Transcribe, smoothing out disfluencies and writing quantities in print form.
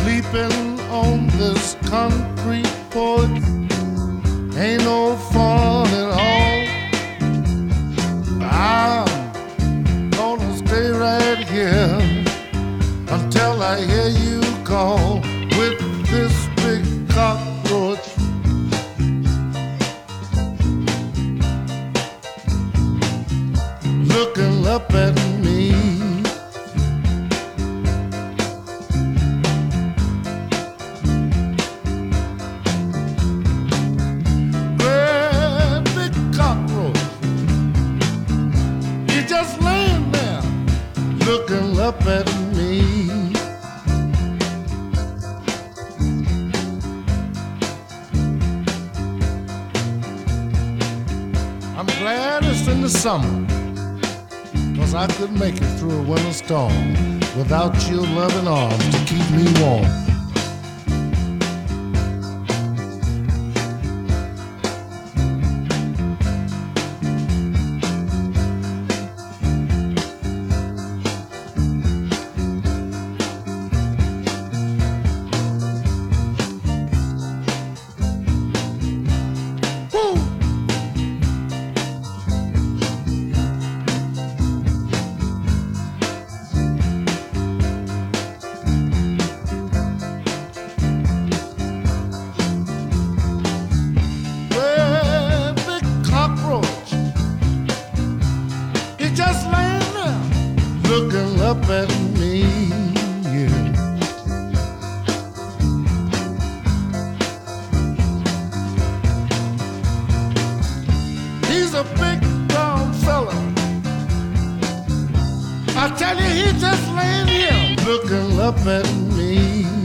Sleeping on this concrete porch ain't no fun at all. I'm gonna stay right here until I hear you call with this big cockroach. Looking up at me. Great big cockroach. He just laying there looking up at me. I'm glad it's in the summer, 'cause I couldn't make it through a winter storm without your loving arms to keep me warm. Woo! Great big cockroach. He just laying there looking up at me. Yeah. He's a big brown fella. I tell you, he just laying here looking up at me.